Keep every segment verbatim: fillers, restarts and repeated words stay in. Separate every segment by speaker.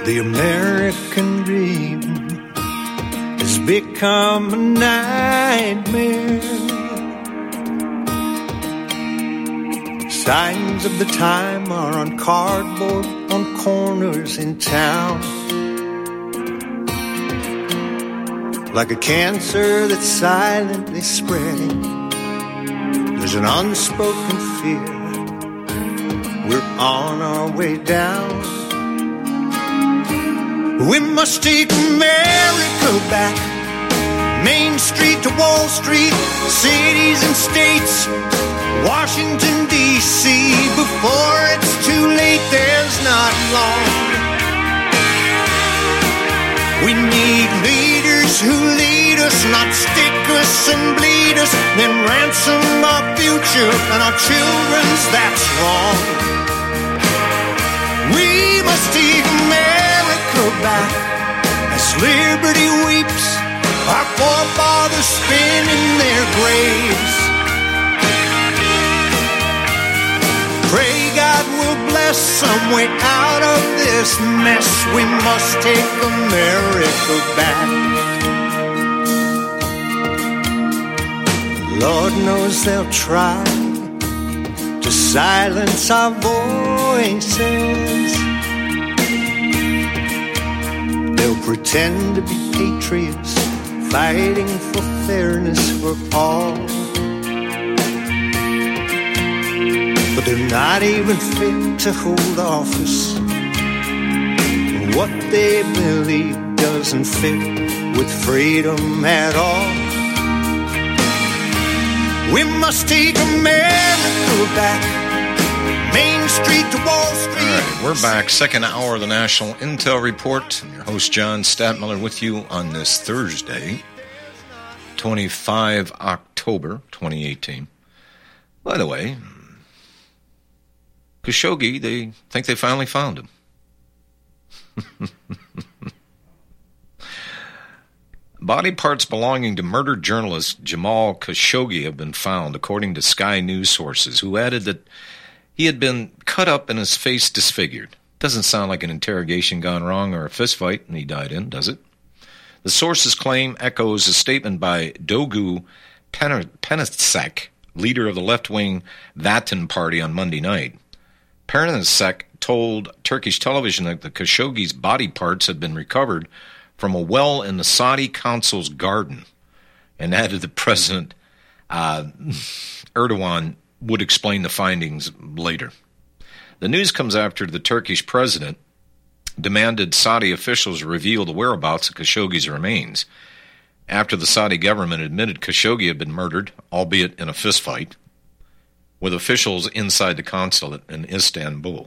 Speaker 1: The American dream has become a nightmare. Signs of the time are on cardboard on corners in town. Like a cancer that's silently spreading, there's an unspoken fear. We're on our way down. We must take America back. Main Street to Wall Street, cities and states, Washington, D C Before it's too late, there's not long. We need leaders who lead us, not stick us and bleed us, then ransom our future and our children's, that's wrong. We must take America back as liberty weeps, our forefathers spin in their graves. Pray God will bless some way out of this mess. We must take America back. Lord knows they'll try to silence our voices. They'll pretend to be patriots, fighting for fairness for all. But they're not even fit to hold office. What they believe doesn't fit with freedom at all. We must take America back. Main Street to Wall Street.
Speaker 2: All right, we're back. Second hour of the National Intel Report. I'm your host, John Stadtmiller, with you on this Thursday, the twenty-fifth of October, twenty eighteen. By the way, Khashoggi, they think they finally found him. Body parts belonging to murdered journalist Jamal Khashoggi have been found, according to Sky News sources, who added that he had been cut up and his face disfigured. Doesn't sound like an interrogation gone wrong or a fistfight and he died in, does it? The source's claim echoes a statement by Dogu Penasek, leader of the left-wing Vatan Party, on Monday night. Penasek told Turkish television that the Khashoggi's body parts had been recovered from a well in the Saudi consul's garden, and added that President uh, Erdogan would explain the findings later. The news comes after the Turkish president demanded Saudi officials reveal the whereabouts of Khashoggi's remains, after the Saudi government admitted Khashoggi had been murdered, albeit in a fistfight, with officials inside the consulate in Istanbul.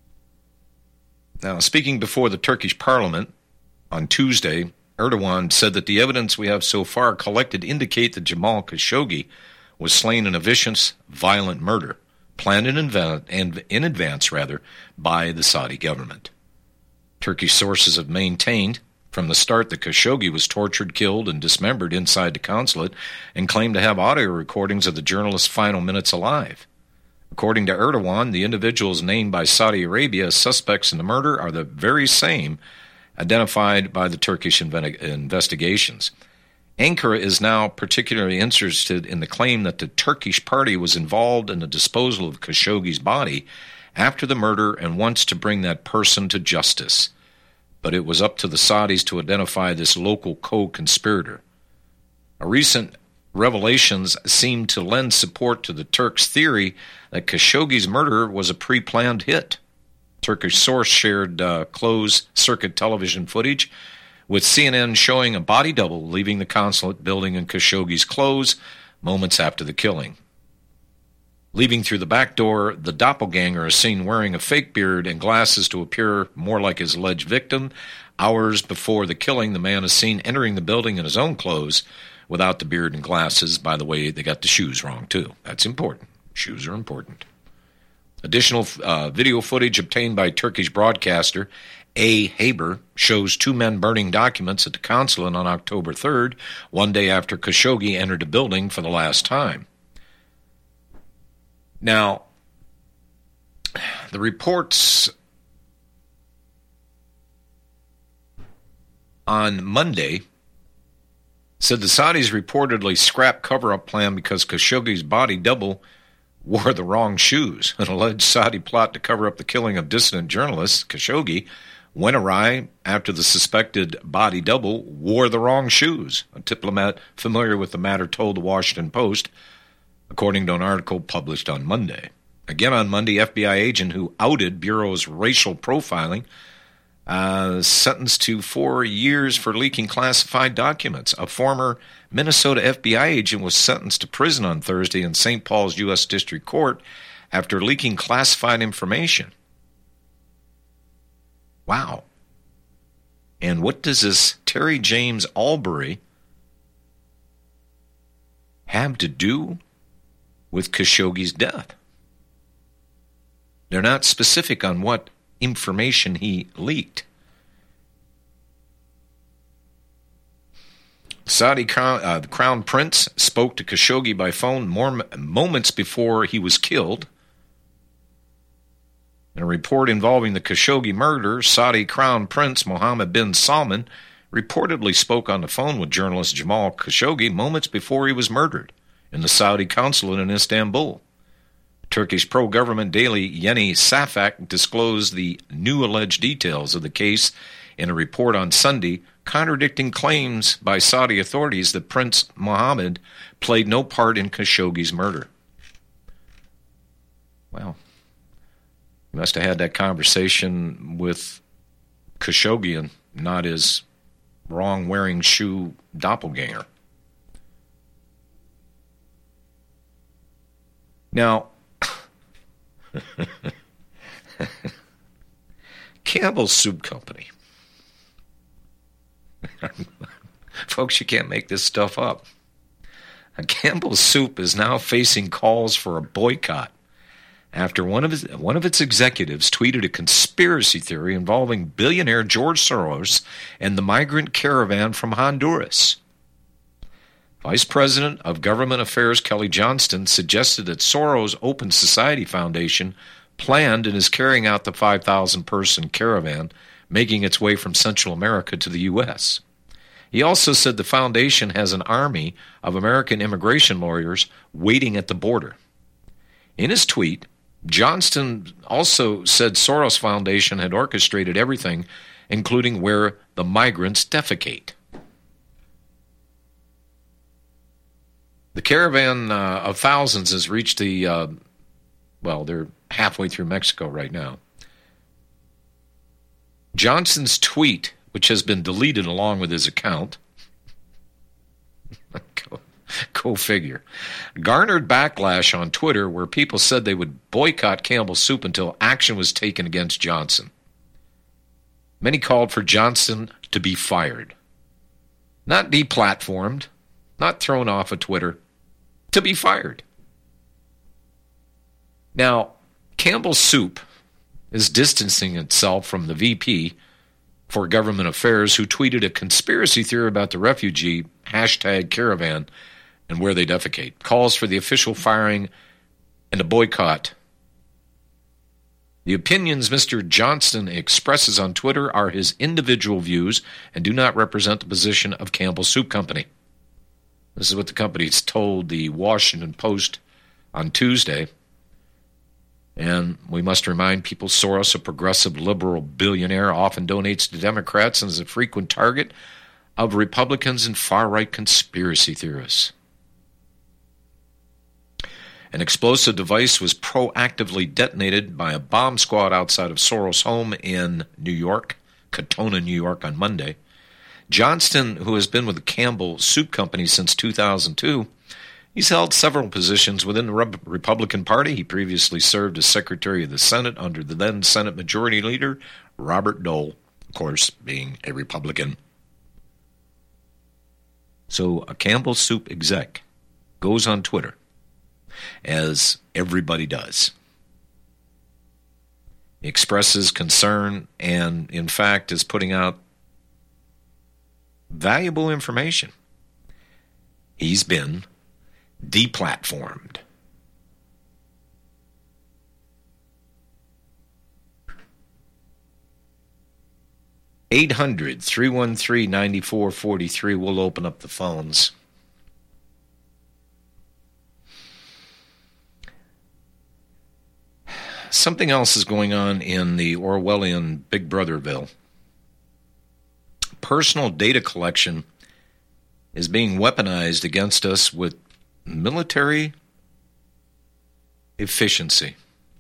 Speaker 2: Now, speaking before the Turkish parliament on Tuesday, Erdogan said that the evidence we have so far collected indicate that Jamal Khashoggi was slain in a vicious, violent murder, planned in, inv- in advance rather, by the Saudi government. Turkish sources have maintained from the start that Khashoggi was tortured, killed, and dismembered inside the consulate, and claimed to have audio recordings of the journalist's final minutes alive. According to Erdogan, the individuals named by Saudi Arabia as suspects in the murder are the very same identified by the Turkish inve- investigations. Ankara is now particularly interested in the claim that the Turkish party was involved in the disposal of Khashoggi's body after the murder and wants to bring that person to justice. But it was up to the Saudis to identify this local co-conspirator. A recent revelations seem to lend support to the Turks' theory that Khashoggi's murder was a pre-planned hit. Turkish source shared uh, closed-circuit television footage with C N N showing a body double leaving the consulate building in Khashoggi's clothes moments after the killing. Leaving through the back door, the doppelganger is seen wearing a fake beard and glasses to appear more like his alleged victim. Hours before the killing, the man is seen entering the building in his own clothes without the beard and glasses. By the way, they got the shoes wrong, too. That's important. Shoes are important. Additional uh, video footage obtained by Turkish broadcaster A. Haber shows two men burning documents at the consulate on October third, one day after Khashoggi entered the building for the last time. Now, the reports on Monday said the Saudis reportedly scrapped cover-up plan because Khashoggi's body double wore the wrong shoes. An alleged Saudi plot to cover up the killing of dissident journalist Khashoggi went awry after the suspected body double wore the wrong shoes. A diplomat familiar with the matter told the Washington Post, according to an article published on Monday. Again on Monday, F B I agent who outed Bureau's racial profiling uh, sentenced to four years for leaking classified documents. A former Minnesota F B I agent was sentenced to prison on Thursday in Saint Paul's U S District Court after leaking classified information. Wow. And what does this Terry James Albury have to do with Khashoggi's death? They're not specific on what information he leaked. Saudi crown, uh, the Crown Prince spoke to Khashoggi by phone more moments before he was killed. In a report involving the Khashoggi murder, Saudi Crown Prince Mohammed bin Salman reportedly spoke on the phone with journalist Jamal Khashoggi moments before he was murdered in the Saudi consulate in Istanbul. Turkish pro-government daily Yeni Safak disclosed the new alleged details of the case in a report on Sunday, contradicting claims by Saudi authorities that Prince Mohammed played no part in Khashoggi's murder. Well, he must have had that conversation with Khashoggi and not his wrong-wearing shoe doppelganger. Now, Campbell's Soup Company. Folks, you can't make this stuff up. Campbell's Soup is now facing calls for a boycott after one of his, one of its executives tweeted a conspiracy theory involving billionaire George Soros and the migrant caravan from Honduras. Vice President of Government Affairs Kelly Johnston suggested that Soros Open Society Foundation planned and is carrying out the five thousand person caravan making its way from Central America to the U S. He also said the foundation has an army of American immigration lawyers waiting at the border. In his tweet, Johnston also said Soros Foundation had orchestrated everything, including where the migrants defecate. The caravan uh, of thousands has reached the, uh, well, they're halfway through Mexico right now. Johnson's tweet, which has been deleted along with his account, go, go figure, garnered backlash on Twitter where people said they would boycott Campbell's Soup until action was taken against Johnson. Many called for Johnson to be fired. Not deplatformed, not thrown off of Twitter, to be fired. Now, Campbell's Soup is distancing itself from the V P for Government Affairs who tweeted a conspiracy theory about the refugee hashtag caravan and where they defecate. Calls for the official firing and a boycott. The opinions Mister Johnston expresses on Twitter are his individual views and do not represent the position of Campbell's Soup Company. This is what the company told the Washington Post on Tuesday. And we must remind people Soros, a progressive liberal billionaire, often donates to Democrats and is a frequent target of Republicans and far-right conspiracy theorists. An explosive device was proactively detonated by a bomb squad outside of Soros' home in New York, Katona, New York, on Monday. Johnston, who has been with the Campbell Soup Company since two thousand two, he's held several positions within the Republican Party. He previously served as Secretary of the Senate under the then Senate Majority Leader, Robert Dole, of course, being a Republican. So a Campbell Soup exec goes on Twitter, as everybody does. He expresses concern and, in fact, is putting out valuable information. He's been deplatformed. eight hundred, three one three, nine four four three. We'll open up the phones. Something else is going on in the Orwellian Big Brotherville. Personal data collection is being weaponized against us with military efficiency.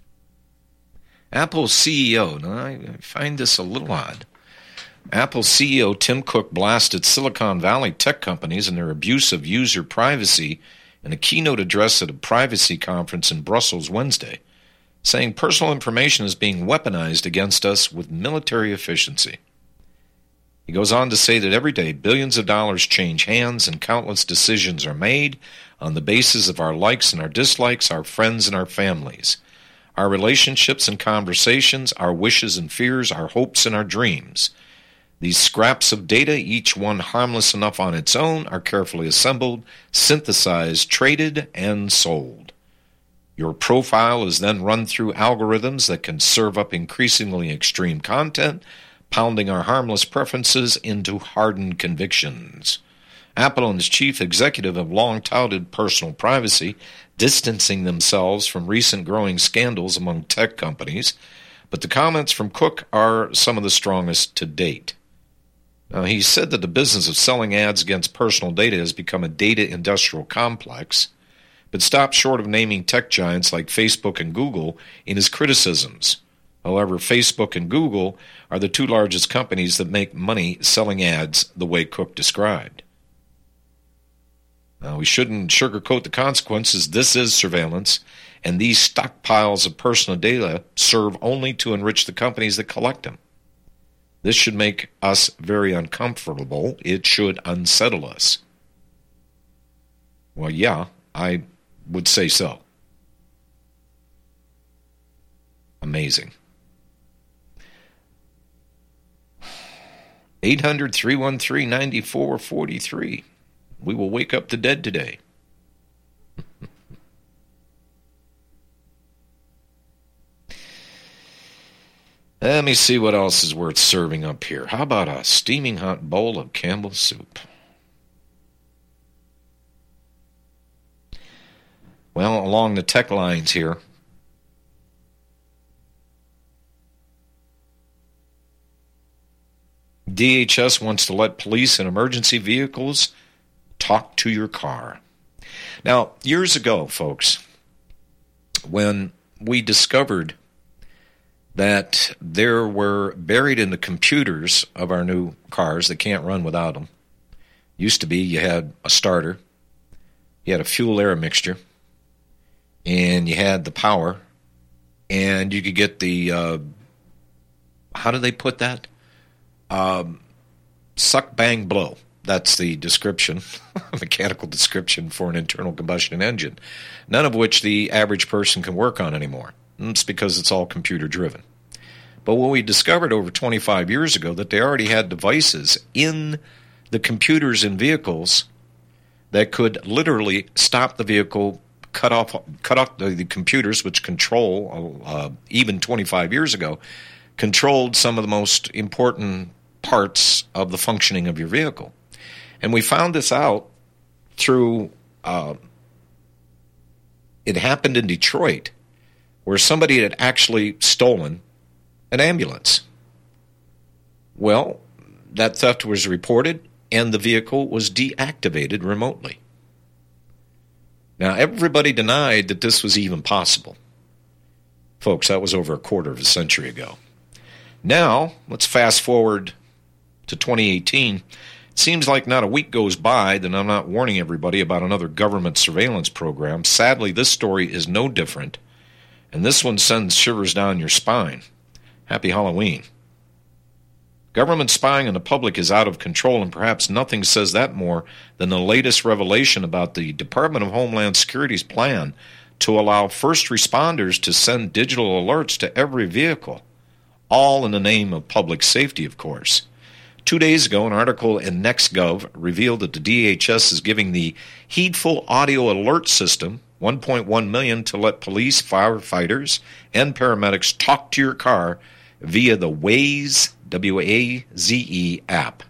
Speaker 2: Apple's C E O, now I find this a little odd. Apple C E O Tim Cook blasted Silicon Valley tech companies and their abuse of user privacy in a keynote address at a privacy conference in Brussels Wednesday, saying personal information is being weaponized against us with military efficiency. He goes on to say that every day billions of dollars change hands and countless decisions are made on the basis of our likes and our dislikes, our friends and our families, our relationships and conversations, our wishes and fears, our hopes and our dreams. These scraps of data, each one harmless enough on its own, are carefully assembled, synthesized, traded, and sold. Your profile is then run through algorithms that can serve up increasingly extreme content, pounding our harmless preferences into hardened convictions. Apple and its chief executive have long touted personal privacy, distancing themselves from recent growing scandals among tech companies, but the comments from Cook are some of the strongest to date. Now, he said that the business of selling ads against personal data has become a data industrial complex, but stopped short of naming tech giants like Facebook and Google in his criticisms. However, Facebook and Google are the two largest companies that make money selling ads the way Cook described. Now, we shouldn't sugarcoat the consequences. This is surveillance, and these stockpiles of personal data serve only to enrich the companies that collect them. This should make us very uncomfortable. It should unsettle us. Well, yeah, I would say so. Amazing. eight hundred, three one three, nine four four three. We will wake up the dead today. Let me see what else is worth serving up here. How about a steaming hot bowl of Campbell's soup? Well, along the tech lines here, D H S wants to let police in emergency vehicles talk to your car. Now, years ago, folks, when we discovered that there were buried in the computers of our new cars that can't run without them, used to be you had a starter, you had a fuel-air mixture, and you had the power, and you could get the, uh, how do they put that? Um, suck, bang, blow. That's the description, mechanical description for an internal combustion engine, none of which the average person can work on anymore. It's because it's all computer-driven. But what we discovered over twenty-five years ago, that they already had devices in the computers in vehicles that could literally stop the vehicle, cut off cut off the, the computers, which control, uh, even twenty-five years ago, controlled some of the most important parts of the functioning of your vehicle. And we found this out through, uh, it happened in Detroit, where somebody had actually stolen an ambulance. Well, that theft was reported, and the vehicle was deactivated remotely. Now, everybody denied that this was even possible. Folks, that was over a quarter of a century ago. Now, let's fast forward to twenty eighteen. It seems like not a week goes by that I'm not warning everybody about another government surveillance program. Sadly, this story is no different, and this one sends shivers down your spine. Happy Halloween. Government spying on the public is out of control, and perhaps nothing says that more than the latest revelation about the Department of Homeland Security's plan to allow first responders to send digital alerts to every vehicle, all in the name of public safety, of course. Two days ago, an article in NextGov revealed that the D H S is giving the Heedful Audio Alert System one point one million dollars to let police, firefighters, and paramedics talk to your car via the Waze, W A Z E app.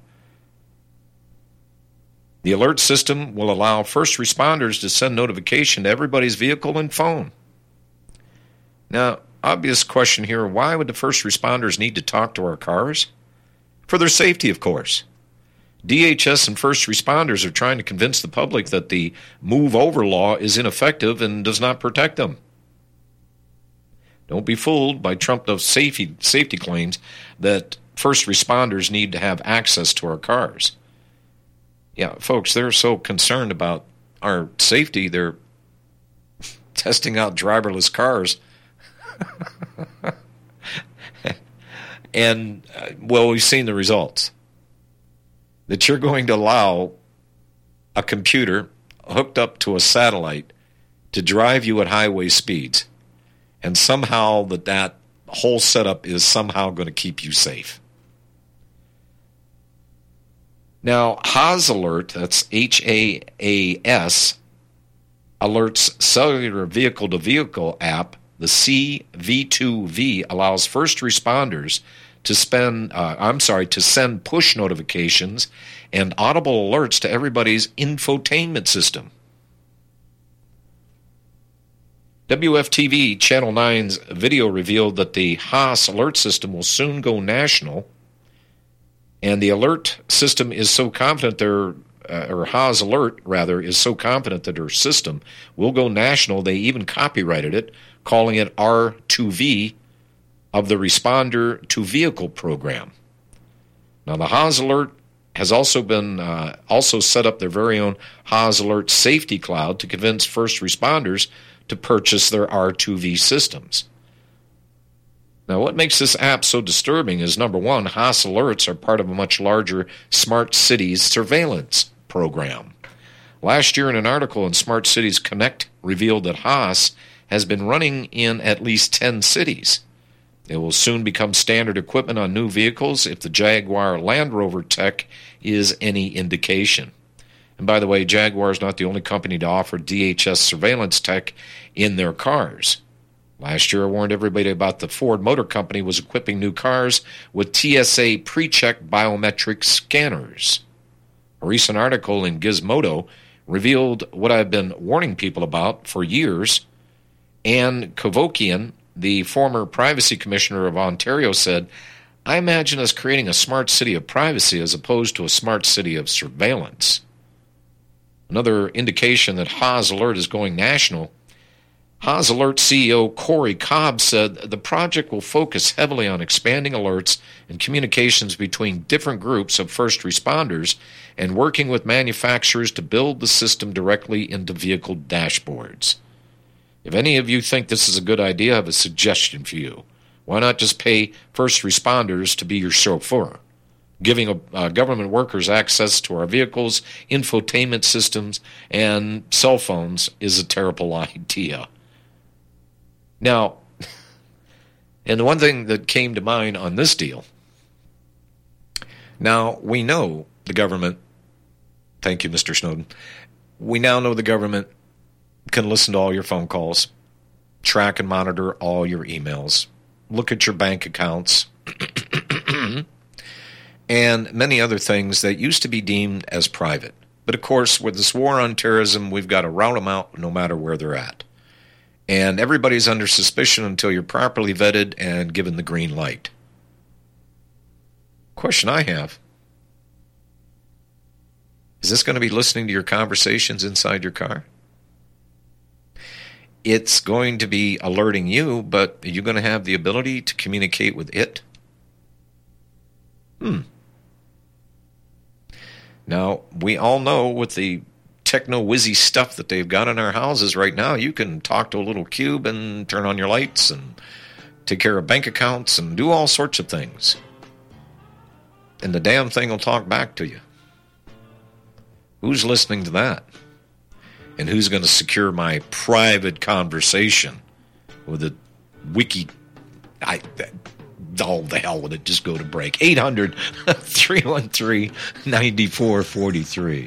Speaker 2: The alert system will allow first responders to send notification to everybody's vehicle and phone. Now, obvious question here, why would the first responders need to talk to our cars? For their safety, of course. D H S and first responders are trying to convince the public that the move over law is ineffective and does not protect them. Don't be fooled by trumped up safety, safety claims that first responders need to have access to our cars. Yeah, folks, they're so concerned about our safety, they're testing out driverless cars. And, uh, well, we've seen the results. That you're going to allow a computer hooked up to a satellite to drive you at highway speeds, and somehow that that whole setup is somehow going to keep you safe. Now, Haas Alert, that's H A A S, Alert's cellular vehicle-to-vehicle app, the C V two V, allows first responders to spend, uh, I'm sorry, to send push notifications and audible alerts to everybody's infotainment system. W F T V Channel nine's video revealed that the Haas alert system will soon go national, and the alert system is so confident their, uh, or Haas Alert, rather, is so confident that their system will go national, they even copyrighted it, calling it R two V, of the Responder to Vehicle program. Now, the Haas Alert has also been uh, also set up their very own Haas Alert Safety Cloud to convince first responders to purchase their R two V systems. Now, what makes this app so disturbing is, number one, Haas Alerts are part of a much larger Smart Cities surveillance program. Last year, in an article in Smart Cities Connect, revealed that Haas has been running in at least ten cities. It will soon become standard equipment on new vehicles if the Jaguar Land Rover tech is any indication. And by the way, Jaguar is not the only company to offer D H S surveillance tech in their cars. Last year, I warned everybody about the Ford Motor Company was equipping new cars with T S A pre-check biometric scanners. A recent article in Gizmodo revealed what I've been warning people about for years. Anne Kovokian, the former privacy commissioner of Ontario, said, "I imagine us creating a smart city of privacy as opposed to a smart city of surveillance." Another indication that Haas Alert is going national, Haas Alert C E O Corey Cobb said the project will focus heavily on expanding alerts and communications between different groups of first responders and working with manufacturers to build the system directly into vehicle dashboards. If any of you think this is a good idea, I have a suggestion for you. Why not just pay first responders to be your chauffeur? Giving a, uh, government workers access to our vehicles, infotainment systems, and cell phones is a terrible idea. Now, and the one thing that came to mind on this deal, now we know the government, thank you, Mister Snowden, we now know the government can listen to all your phone calls, track and monitor all your emails, look at your bank accounts, and many other things that used to be deemed as private. But of course, with this war on terrorism, we've got to rout them out no matter where they're at. And everybody's under suspicion until you're properly vetted and given the green light. Question I have, is this going to be listening to your conversations inside your car? It's going to be alerting you, but are you going to have the ability to communicate with it? Hmm. Now, we all know with the techno-whizzy stuff that they've got in our houses right now, you can talk to a little cube and turn on your lights and take care of bank accounts and do all sorts of things. And the damn thing will talk back to you. Who's listening to that? And who's going to secure my private conversation with a wiki? I, oh, the hell with it. Just go to break. eight hundred, three one three, nine four four three.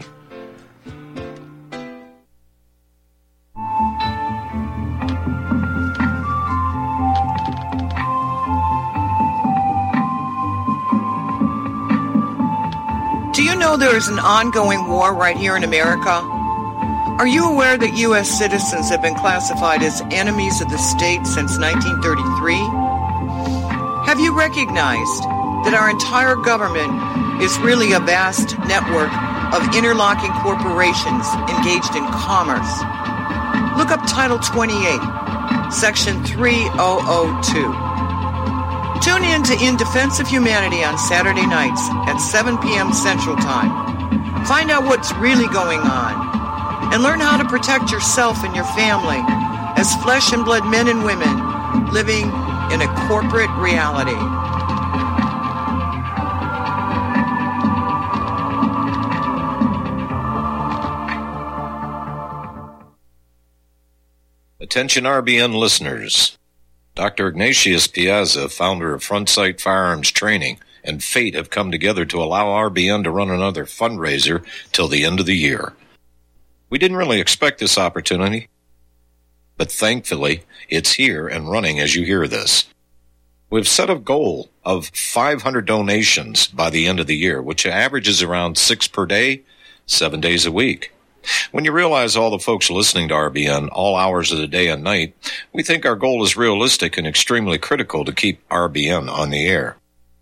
Speaker 3: know there is an ongoing war right here in America? Are you aware that U S citizens have been classified as enemies of the state since nineteen thirty-three? Have you recognized that our entire government is really a vast network of interlocking corporations engaged in commerce? Look up Title twenty-eight, Section three thousand two. Tune in to In Defense of Humanity on Saturday nights at seven p.m. Central Time. Find out what's really going on and learn how to protect yourself and your family as flesh and blood men and women living in a corporate reality.
Speaker 2: Attention R B N listeners. Doctor Ignatius Piazza, founder of Front Sight Firearms Training, and Fate have come together to allow R B N to run another fundraiser till the end of the year. We didn't really expect this opportunity, but thankfully it's here and running as you hear this. We've set a goal of five hundred donations by the end of the year, which averages around six per day, seven days a week. When you realize all the folks listening to R B N all hours of the day and night, we think our goal is realistic and extremely critical to keep R B N on the air.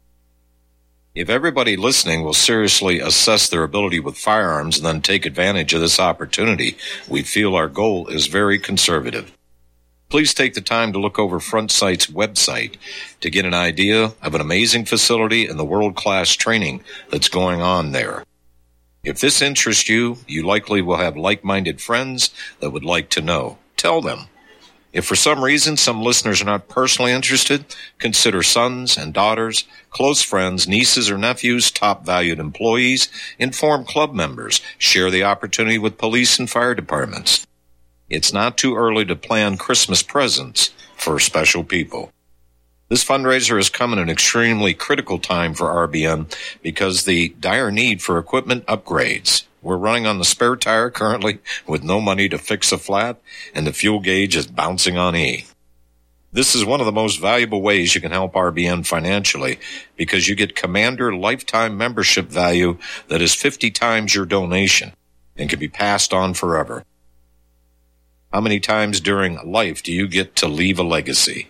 Speaker 2: If everybody listening will seriously assess their ability with firearms and then take advantage of this opportunity, we feel our goal is very conservative. Please take the time to look over Front Sight's website to get an idea of an amazing facility and the world-class training that's going on there. If this interests you, you likely will have like-minded friends that would like to know. Tell them. If for some reason some listeners are not personally interested, consider sons and daughters, close friends, nieces or nephews, top valued employees, inform club members, share the opportunity with police and fire departments. It's not too early to plan Christmas presents for special people. This fundraiser has come at an extremely critical time for R B N because the dire need for equipment upgrades. We're running on the spare tire currently with no money to fix a flat, and the fuel gauge is bouncing on E. This is one of the most valuable ways you can help R B N financially because you get Commander lifetime membership value that is fifty times your donation and can be passed on forever. How many times during life do you get to leave a legacy?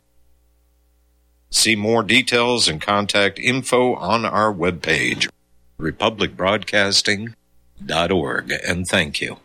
Speaker 2: See more details and contact info on our webpage, republic broadcasting dot org, and thank you.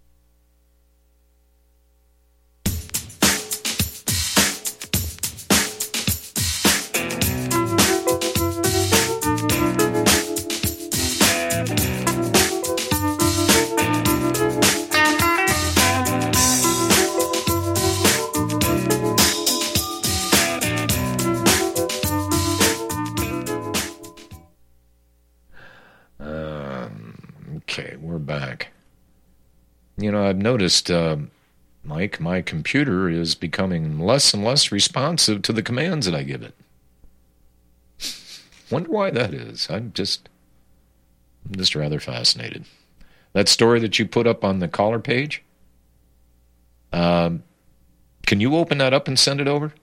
Speaker 2: Back. You know, I've noticed, uh, Mike, my computer is becoming less and less responsive to the commands that I give it. Wonder why that is. I'm just, I'm just rather fascinated. That story that you put up on the caller page, um, can you open that up and send it over?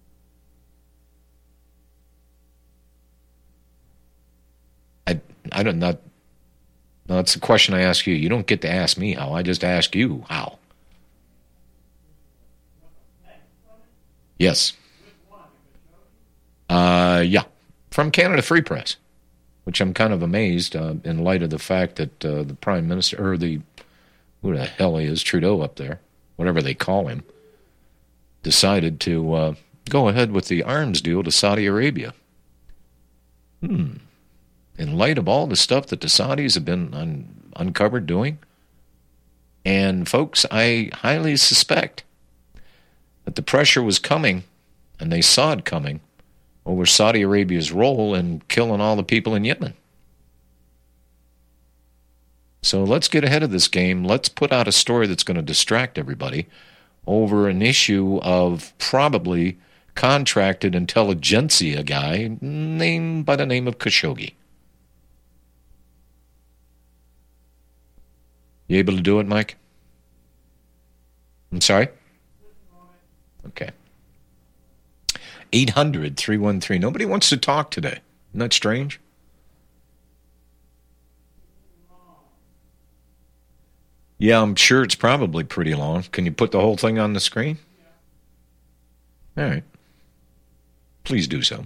Speaker 2: I, I don't not. No, that's the question I ask you. You don't get to ask me how. I just ask you how. Yes. Uh, yeah. From Canada Free Press, which I'm kind of amazed uh, in light of the fact that uh, the Prime Minister, or the, who the hell he is, Trudeau up there, whatever they call him, decided to uh, go ahead with the arms deal to Saudi Arabia. Hmm. In light of all the stuff that the Saudis have been un- uncovered doing. And, folks, I highly suspect that the pressure was coming, and they saw it coming, over Saudi Arabia's role in killing all the people in Yemen. So let's get ahead of this game. Let's put out a story that's going to distract everybody over an issue of probably contracted intelligentsia guy named by the name of Khashoggi. You able to do it, Mike? I'm sorry? Okay. eight hundred, three one three. Nobody wants to talk today. Isn't that strange? Yeah, I'm sure it's probably pretty long. Can you put the whole thing on the screen? All right. Please do so.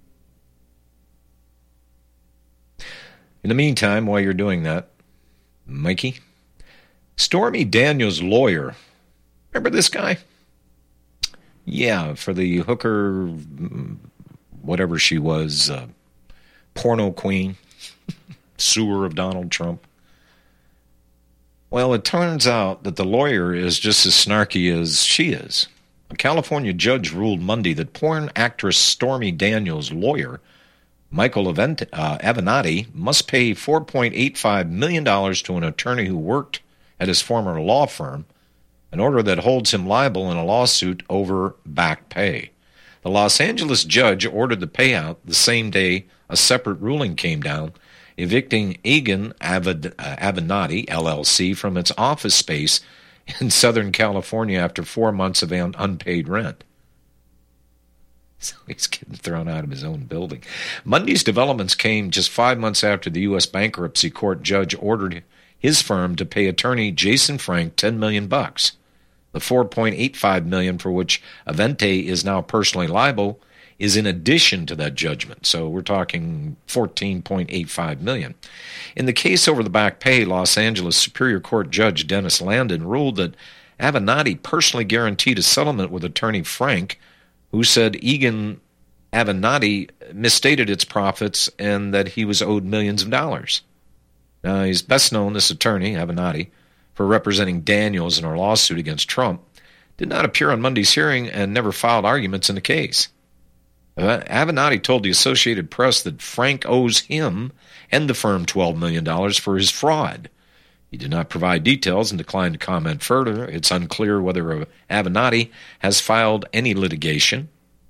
Speaker 2: In the meantime, while you're doing that, Mikey, Stormy Daniels' lawyer, remember this guy? Yeah, for the hooker, whatever she was, uh, porno queen, sewer of Donald Trump. Well, it turns out that the lawyer is just as snarky as she is. A California judge ruled Monday that porn actress Stormy Daniels' lawyer, Michael Avent- uh, Avenatti, must pay four point eight five million dollars to an attorney who worked at his former law firm, an order that holds him liable in a lawsuit over back pay. The Los Angeles judge ordered the payout the same day a separate ruling came down, evicting Egan Avid- uh, Avenatti, L L C, from its office space in Southern California after four months of un- unpaid rent. So he's getting thrown out of his own building. Monday's developments came just five months after the U S bankruptcy court judge ordered his firm to pay attorney Jason Frank ten million bucks. The four point eight five million dollars for which Avente is now personally liable is in addition to that judgment. So we're talking fourteen point eight five million dollars. In the case over the back pay, Los Angeles Superior Court Judge Dennis Landon ruled that Avenatti personally guaranteed a settlement with attorney Frank, who said Egan Avenatti misstated its profits and that he was owed millions of dollars. Now, he's best known, this attorney, Avenatti, for representing Daniels in her lawsuit against Trump, did not appear on Monday's hearing and never filed arguments in the case. Uh, Avenatti told the Associated Press that Frank owes him and the firm twelve million dollars for his fraud. He did not provide details and declined to comment further. It's unclear whether Avenatti has filed any litigation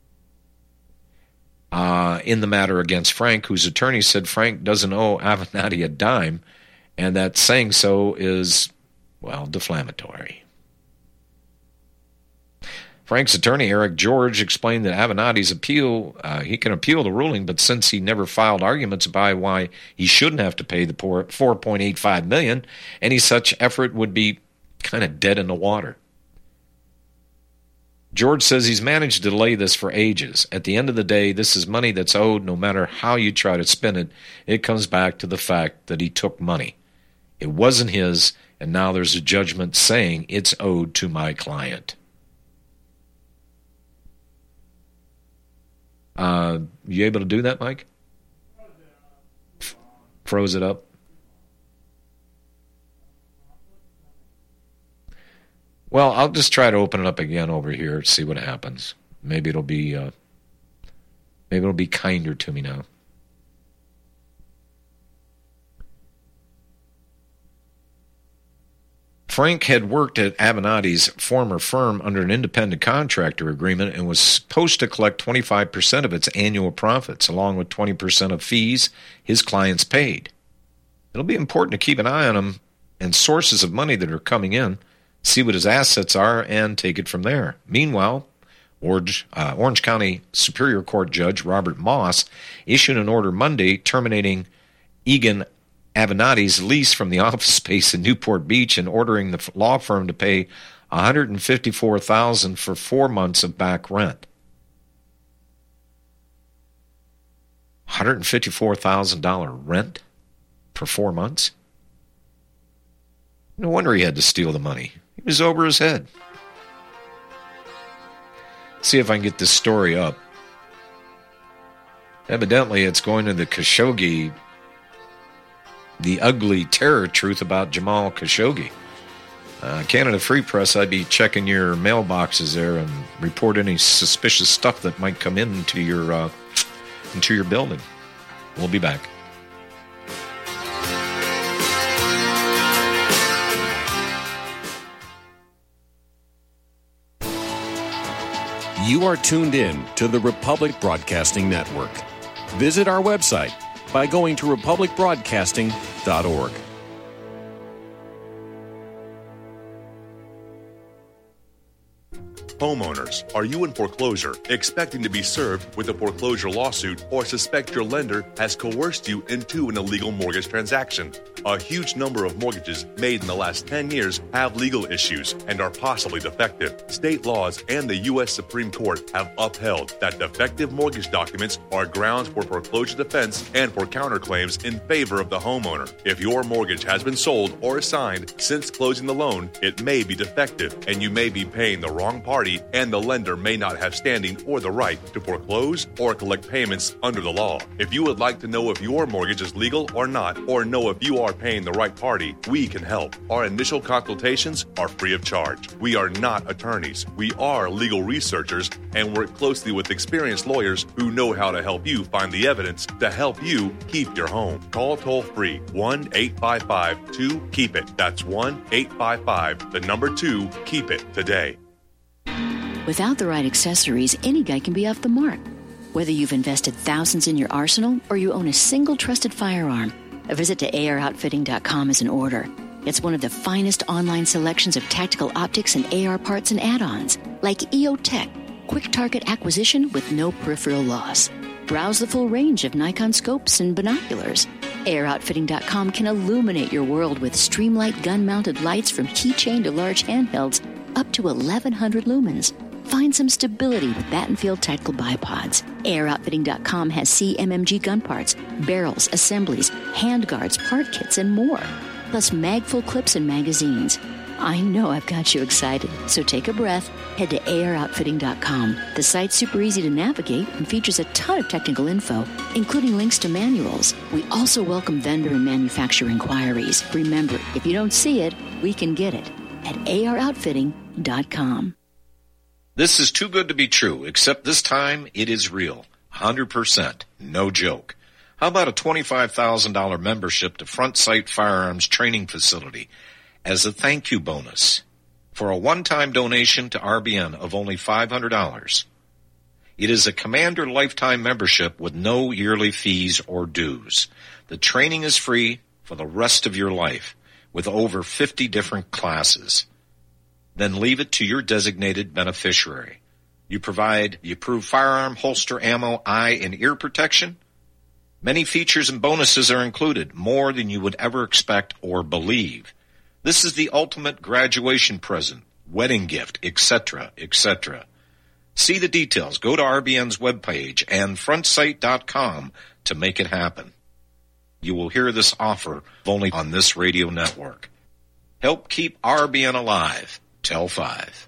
Speaker 2: uh, in the matter against Frank, whose attorney said Frank doesn't owe Avenatti a dime, and that saying so is, well, defamatory. Frank's attorney, Eric George, explained that Avenatti's appeal, uh, he can appeal the ruling, but since he never filed arguments about why he shouldn't have to pay the four point eight five million dollars, any such effort would be kind of dead in the water. George says he's managed to delay this for ages. At the end of the day, this is money that's owed no matter how you try to spin it. It comes back to the fact that he took money. It wasn't his, and now there's a judgment saying it's owed to my client. Uh, you able to do that, Mike? F- froze it up. Well, I'll just try to open it up again over here, see what happens. Maybe it'll be, uh, maybe it'll be kinder to me now. Frank had worked at Avenatti's former firm under an independent contractor agreement and was supposed to collect twenty-five percent of its annual profits, along with twenty percent of fees his clients paid. It'll be important to keep an eye on him and sources of money that are coming in, see what his assets are, and take it from there. Meanwhile, Orange, uh, Orange County Superior Court Judge Robert Moss issued an order Monday terminating Egan Avenatti's lease from the office space in Newport Beach and ordering the law firm to pay one hundred fifty-four thousand dollars for four months of back rent. one hundred fifty-four thousand dollars rent for four months? No wonder he had to steal the money. He was over his head. See if I can get this story up. Evidently, it's going to the Khashoggi, the ugly terror truth about Jamal Khashoggi. Uh, Canada Free Press, I'd be checking your mailboxes there and report any suspicious stuff that might come into your uh, into your building. We'll be back.
Speaker 4: You are tuned in to the Republic Broadcasting Network. Visit our website by going to republic broadcasting dot org.
Speaker 5: Homeowners, are you in foreclosure, expecting to be served with a foreclosure lawsuit, or suspect your lender has coerced you into an illegal mortgage transaction? A huge number of mortgages made in the last ten years have legal issues and are possibly defective. State laws and the U S Supreme Court have upheld that defective mortgage documents are grounds for foreclosure defense and for counterclaims in favor of the homeowner. If your mortgage has been sold or assigned since closing the loan, it may be defective and you may be paying the wrong party, and the lender may not have standing or the right to foreclose or collect payments under the law. If you would like to know if your mortgage is legal or not, or know if you are paying the right party, we can help. Our initial consultations are free of charge. We are not attorneys. We are legal researchers and work closely with experienced lawyers who know how to help you find the evidence to help you keep your home. Call toll-free one eight five five two keep it. That's one eight five five, the number two, keep it today.
Speaker 6: Without the right accessories, any guy can be off the mark. Whether you've invested thousands in your arsenal or you own a single trusted firearm, a visit to A R outfitting dot com is in order. It's one of the finest online selections of tactical optics and A R parts and add-ons, like E O Tech, quick target acquisition with no peripheral loss. Browse the full range of Nikon scopes and binoculars. A R outfitting dot com can illuminate your world with Streamlight gun-mounted lights from keychain to large handhelds up to eleven hundred lumens. Find some stability with Battenfield Tactical Bipods. A R outfitting dot com has C M M G gun parts, barrels, assemblies, handguards, part kits, and more. Plus mag-full clips and magazines. I know I've got you excited, so take a breath. Head to A R outfitting dot com. The site's super easy to navigate and features a ton of technical info, including links to manuals. We also welcome vendor and manufacturer inquiries. Remember, if you don't see it, we can get it at A R outfitting dot com.
Speaker 2: This is too good to be true, except this time it is real. one hundred percent. No joke. How about a twenty-five thousand dollars membership to Front Sight Firearms Training Facility as a thank you bonus for a one-time donation to R B N of only five hundred dollars? It is a Commander lifetime membership with no yearly fees or dues. The training is free for the rest of your life with over fifty different classes. Then leave it to your designated beneficiary. You provide the approved firearm, holster, ammo, eye, and ear protection. Many features and bonuses are included, more than you would ever expect or believe. This is the ultimate graduation present, wedding gift, et cetera, et cetera. See the details. Go to R B N's webpage and front sight dot com to make it happen. You will hear this offer only on this radio network. Help keep R B N alive. Tell five.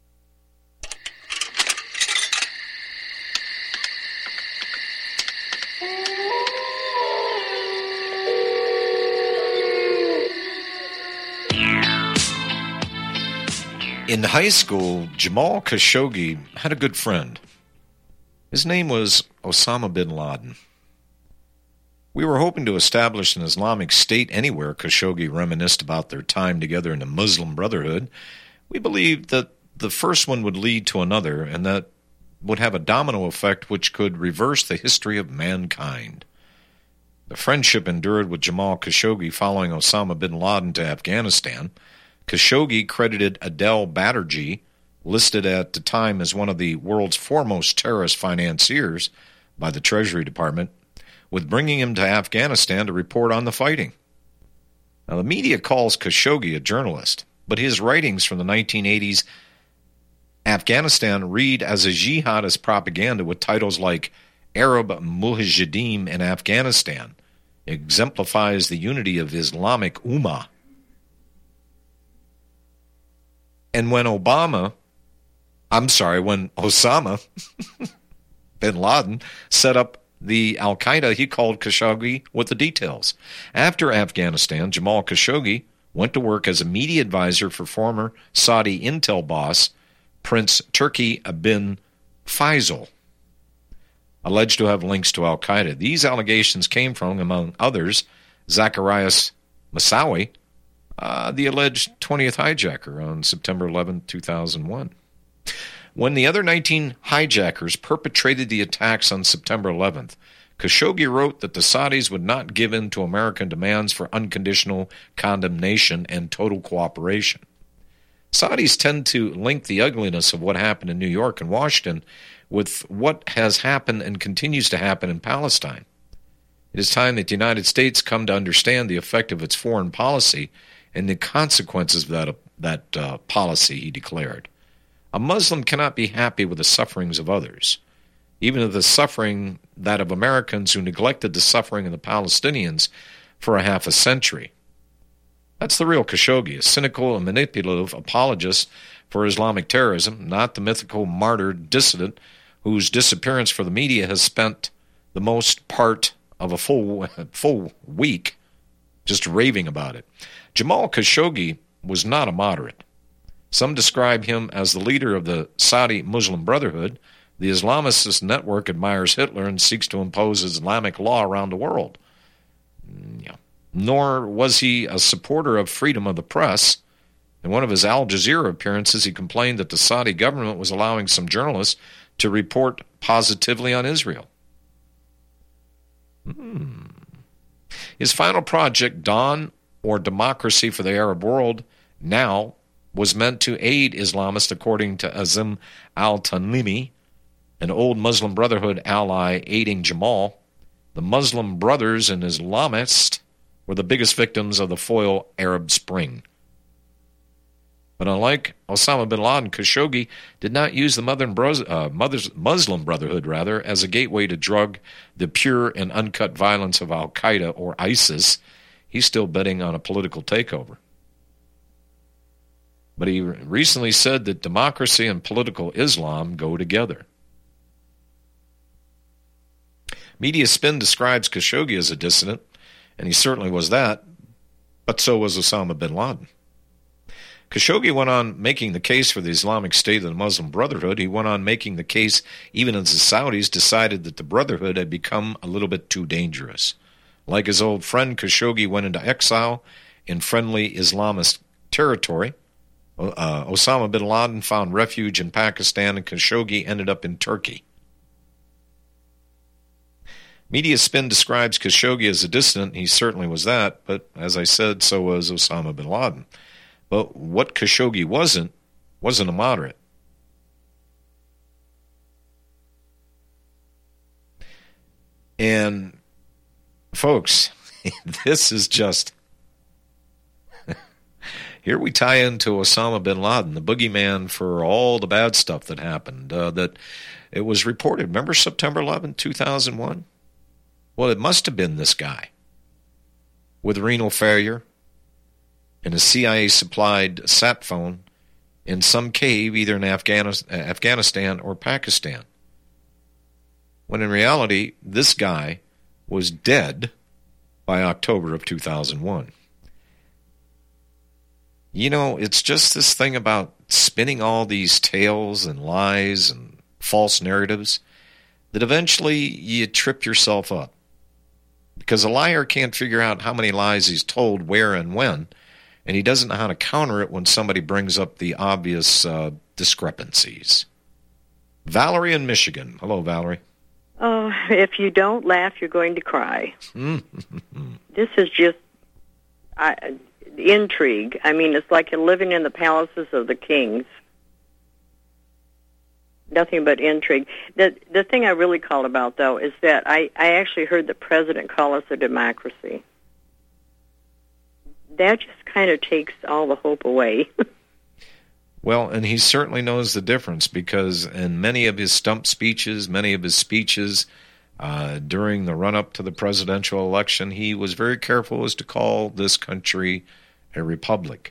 Speaker 2: In high school, Jamal Khashoggi had a good friend. His name was Osama bin Laden. We were hoping to establish an Islamic state anywhere. Khashoggi reminisced about their time together in the Muslim Brotherhood. We believed that the first one would lead to another, and that would have a domino effect which could reverse the history of mankind. The friendship endured with Jamal Khashoggi following Osama bin Laden to Afghanistan. Khashoggi credited Adel Baderjee, listed at the time as one of the world's foremost terrorist financiers by the Treasury Department, with bringing him to Afghanistan to report on the fighting. Now, the media calls Khashoggi a journalist, but his writings from the nineteen eighties Afghanistan read as a jihadist propaganda with titles like Arab Mujahideen in Afghanistan, exemplifies the unity of Islamic Ummah. And when Obama, I'm sorry, when Osama bin Laden set up the Al-Qaeda, he called Khashoggi with the details. After Afghanistan, Jamal Khashoggi went to work as a media advisor for former Saudi intel boss Prince Turki bin Faisal, alleged to have links to Al-Qaeda. These allegations came from, among others, Zacharias Moussaoui, uh, the alleged twentieth hijacker on September eleventh, two thousand one. When the other nineteen hijackers perpetrated the attacks on September eleventh, Khashoggi wrote that the Saudis would not give in to American demands for unconditional condemnation and total cooperation. Saudis tend to link the ugliness of what happened in New York and Washington with what has happened and continues to happen in Palestine. It is time that the United States come to understand the effect of its foreign policy and the consequences of that, that uh, policy, he declared. A Muslim cannot be happy with the sufferings of others, even if the suffering that of Americans who neglected the suffering of the Palestinians for a half a century. That's the real Khashoggi, a cynical and manipulative apologist for Islamic terrorism, not the mythical martyr dissident whose disappearance for the media has spent the most part of a full full week just raving about it. Jamal Khashoggi was not a moderate. Some describe him as the leader of the Saudi Muslim Brotherhood. The Islamist network admires Hitler and seeks to impose Islamic law around the world. Yeah. Nor was he a supporter of freedom of the press. In one of his Al Jazeera appearances, he complained that the Saudi government was allowing some journalists to report positively on Israel. Hmm. His final project, Dawn or Democracy for the Arab World, now was meant to aid Islamists, according to Azim al-Tanimi, an old Muslim Brotherhood ally aiding Jamal. The Muslim Brothers and Islamists were the biggest victims of the foil Arab Spring. But unlike Osama bin Laden, Khashoggi did not use the uh, Muslim Brotherhood rather as a gateway to drug the pure and uncut violence of Al-Qaeda or ISIS. He's still betting on a political takeover. But he recently said that democracy and political Islam go together. Media spin describes Khashoggi as a dissident, and he certainly was that, but so was Osama bin Laden. Khashoggi went on making the case for the Islamic State of the Muslim Brotherhood. He went on making the case even as the Saudis decided that the Brotherhood had become a little bit too dangerous. Like his old friend, Khashoggi went into exile in friendly Islamist territory. Uh, Osama bin Laden found refuge in Pakistan, and Khashoggi ended up in Turkey. Media spin describes Khashoggi as a dissident. He certainly was that, but as I said, so was Osama bin Laden. But what Khashoggi wasn't, wasn't a moderate. And, folks, this is just... Here we tie into Osama bin Laden, the boogeyman for all the bad stuff that happened. Uh, that it was reported, remember September eleventh, two thousand one? Well, it must have been this guy with renal failure and a C I A-supplied sat phone in some cave either in Afghanistan or Pakistan. When in reality, this guy was dead by October of two thousand one. You know, it's just this thing about spinning all these tales and lies and false narratives that eventually you trip yourself up. Because a liar can't figure out how many lies he's told, where, and when, and he doesn't know how to counter it when somebody brings up the obvious uh, discrepancies. Valerie in Michigan. Hello, Valerie.
Speaker 7: Oh, if you don't laugh, you're going to cry. This is just I, intrigue. I mean, it's like you're living in the palaces of the kings. Nothing but intrigue. The the thing I really called about, though, is that I, I actually heard the president call us a democracy. That just kind of takes all the hope away.
Speaker 2: Well, and he certainly knows the difference, because in many of his stump speeches, many of his speeches uh, during the run-up to the presidential election, he was very careful as to call this country a republic.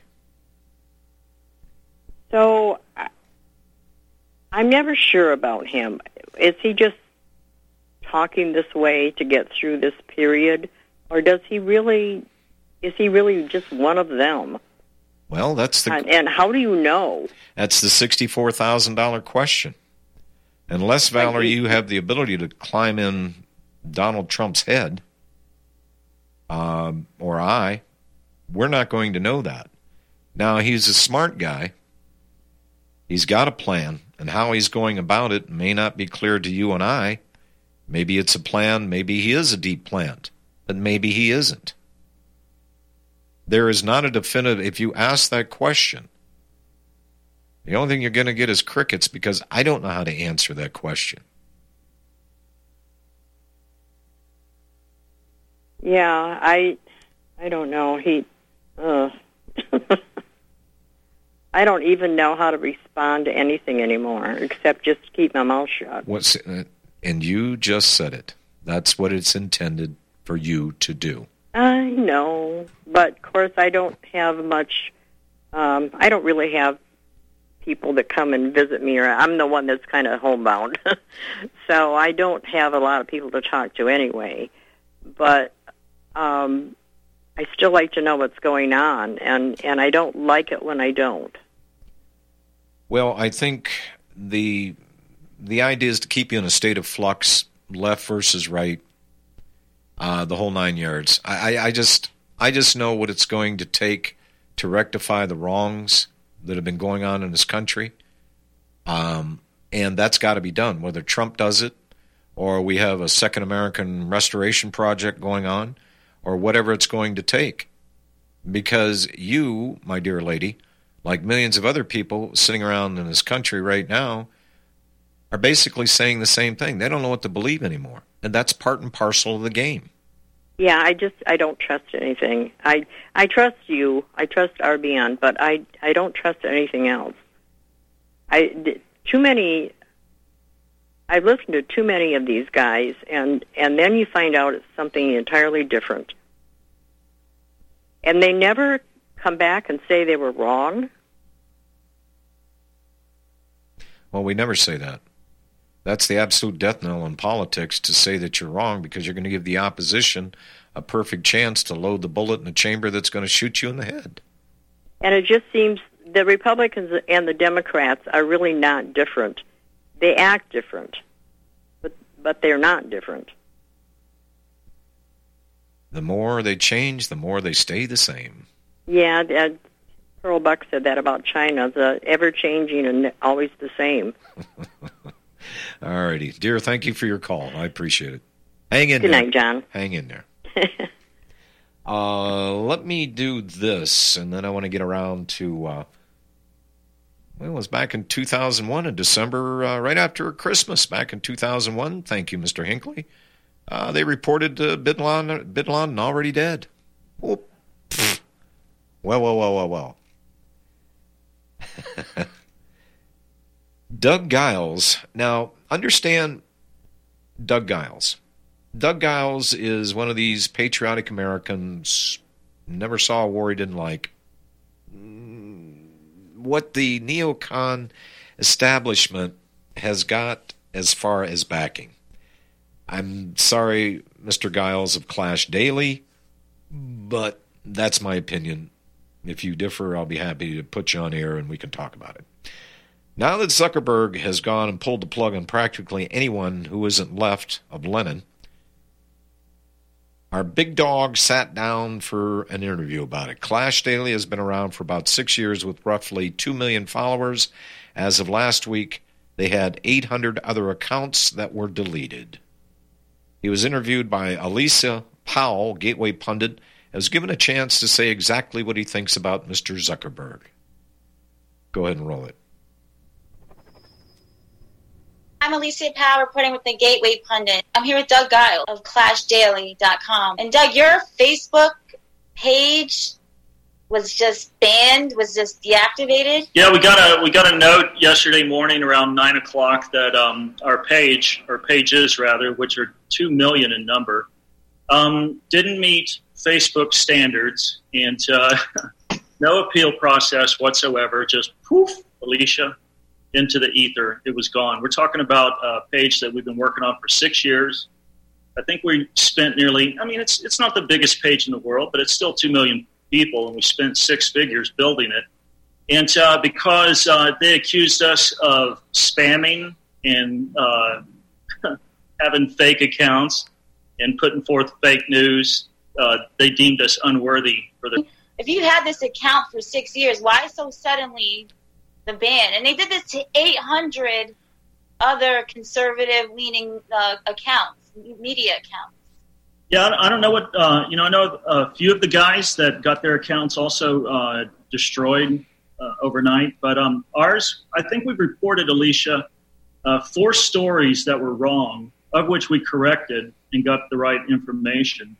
Speaker 7: So I'm never sure about him. Is he just talking this way to get through this period, or does he really? Is he really just one of them?
Speaker 2: Well, that's the...
Speaker 7: And, and how do you know?
Speaker 2: That's the sixty-four thousand dollars question. Unless, Valerie, you have the ability to climb in Donald Trump's head, um, or I, we're not going to know that. Now, he's a smart guy. He's got a plan, and how he's going about it may not be clear to you and I. Maybe it's a plan, maybe he is a deep plant, but maybe he isn't. There is not a definitive, if you ask that question, the only thing you're going to get is crickets, because I don't know how to answer that question.
Speaker 7: Yeah, I, I don't know. He, uh, I don't even know how to respond to anything anymore, except just keep my mouth shut.
Speaker 2: What's uh, and you just said it. That's what it's intended for you to do.
Speaker 7: I know, but of course I don't have much. Um, I don't really have people that come and visit me, or I'm the one that's kind of homebound, so I don't have a lot of people to talk to anyway. But um, I still like to know what's going on, and, and I don't like it when I don't.
Speaker 2: Well, I think the the idea is to keep you in a state of flux, left versus right, uh, the whole nine yards. I, I, I just I just know what it's going to take to rectify the wrongs that have been going on in this country, um, and that's got to be done, whether Trump does it or we have a Second American Restoration Project going on, or whatever it's going to take. Because you, my dear lady, like millions of other people sitting around in this country right now, are basically saying the same thing. They don't know what to believe anymore, and that's part and parcel of the game.
Speaker 7: Yeah, I just I don't trust anything. I I trust you. I trust R B N, but I I don't trust anything else. I too many. I've listened to too many of these guys, and and then you find out it's something entirely different, and they never come back and say they were wrong.
Speaker 2: Well, we never say that. That's the absolute death knell in politics, to say that you're wrong, because you're going to give the opposition a perfect chance to load the bullet in a chamber that's going to shoot you in the head.
Speaker 7: And it just seems the Republicans and the Democrats are really not different. They act different, but but they're not different.
Speaker 2: The more they change, the more they stay the same.
Speaker 7: Yeah, uh, Pearl Buck said that about China, the ever-changing and always the same.
Speaker 2: All righty. Dear, thank you for your call. I appreciate it. Hang in
Speaker 7: Good
Speaker 2: there.
Speaker 7: night, John.
Speaker 2: Hang in there. uh, let me do this, and then I want to get around to, uh, well, it was back in two thousand one in December, uh, right after Christmas, back in two thousand one. Thank you, Mister Hinckley. Uh, they reported uh, Bin Laden, Bin Laden already dead. Oh, well, well, well, well, well. Doug Giles. Now, understand Doug Giles. Doug Giles is one of these patriotic Americans, never saw a war he didn't like. What the neocon establishment has got as far as backing. I'm sorry, Mister Giles of Clash Daily, but that's my opinion. If you differ, I'll be happy to put you on air and we can talk about it. Now that Zuckerberg has gone and pulled the plug on practically anyone who isn't left of Lenin, our big dog sat down for an interview about it. Clash Daily has been around for about six years with roughly two million followers. As of last week, they had eight hundred other accounts that were deleted. He was interviewed by Elisa Powell, Gateway Pundit, and was given a chance to say exactly what he thinks about Mister Zuckerberg. Go ahead and roll it.
Speaker 8: I'm Alicia Powell, reporting with the Gateway Pundit. I'm here with Doug Giles of Clash Daily dot com. And Doug, your Facebook page was just banned, was just deactivated?
Speaker 9: Yeah, we got a we got a note yesterday morning around nine o'clock that um, our page, or pages rather, which are two million in number, um, didn't meet Facebook standards, and uh, no appeal process whatsoever. Just poof, Alicia, into the ether. It was gone. We're talking about a page that we've been working on for six years. I think we spent nearly, I mean, it's it's not the biggest page in the world, but it's still two million people, and we spent six figures building it. And uh, because uh, they accused us of spamming and uh, having fake accounts and putting forth fake news, uh, they deemed us unworthy for the.
Speaker 8: If you had this account for six years, why so suddenly the ban? And they did this to eight hundred other conservative-leaning uh, accounts, media accounts.
Speaker 9: Yeah, I don't know what, uh, you know, I know a few of the guys that got their accounts also uh, destroyed uh, overnight, but um, ours, I think we've reported, Alicia, uh, four stories that were wrong, of which we corrected and got the right information.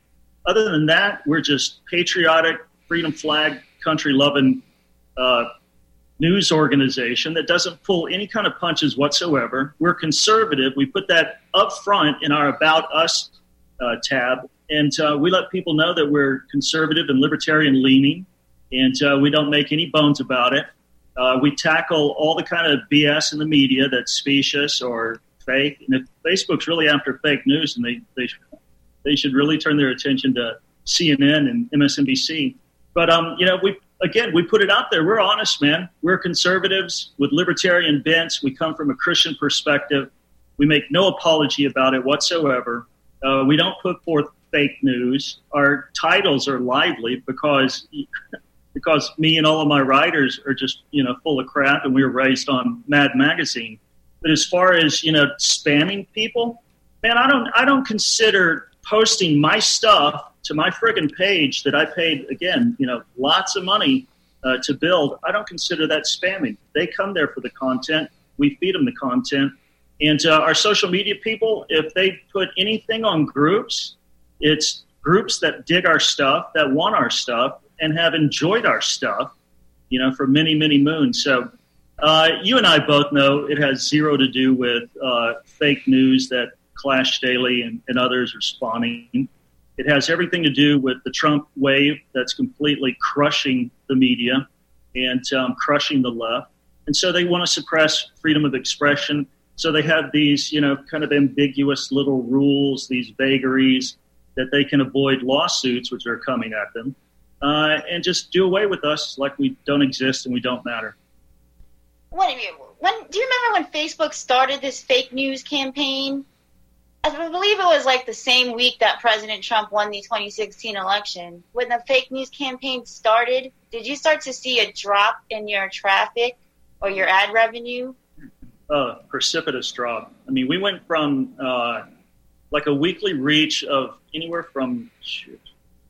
Speaker 9: other than that, we're just patriotic, freedom flag, country-loving uh, news organization that doesn't pull any kind of punches whatsoever. We're conservative. We put that up front in our About Us uh, tab, and uh, we let people know that we're conservative and libertarian-leaning, and uh, we don't make any bones about it. Uh, we tackle all the kind of B S in the media that's specious or fake. And if Facebook's really after fake news, and they they they should really turn their attention to C N N and M S N B C. But um, you know, we again we put it out there. We're honest, man. We're conservatives with libertarian bents. We come from a Christian perspective. We make no apology about it whatsoever. Uh, we don't put forth fake news. Our titles are lively because. Because me and all of my writers are just, you know, full of crap, and we were raised on Mad Magazine. But as far as, you know, spamming people, man, I don't, I don't consider posting my stuff to my friggin' page that I paid, again, you know, lots of money uh, to build. I don't consider that spamming. They come there for the content. We feed them the content. And uh, our social media people, if they put anything on groups, it's groups that dig our stuff, that want our stuff, and have enjoyed our stuff, you know, for many, many moons. So uh, you and I both know it has zero to do with uh, fake news that Clash Daily and, and others are spawning. It has everything to do with the Trump wave that's completely crushing the media and um, crushing the left. And so they want to suppress freedom of expression. So they have these, you know, kind of ambiguous little rules, these vagaries that they can avoid lawsuits, which are coming at them. Uh, and just do away with us like we don't exist and we don't matter.
Speaker 8: When, when, do you remember when Facebook started this fake news campaign? I believe it was like the same week that President Trump won the twenty sixteen election. When the fake news campaign started, did you start to see a drop in your traffic or your ad revenue?
Speaker 9: Uh, precipitous drop. I mean, we went from uh, like a weekly reach of anywhere from... Shoot,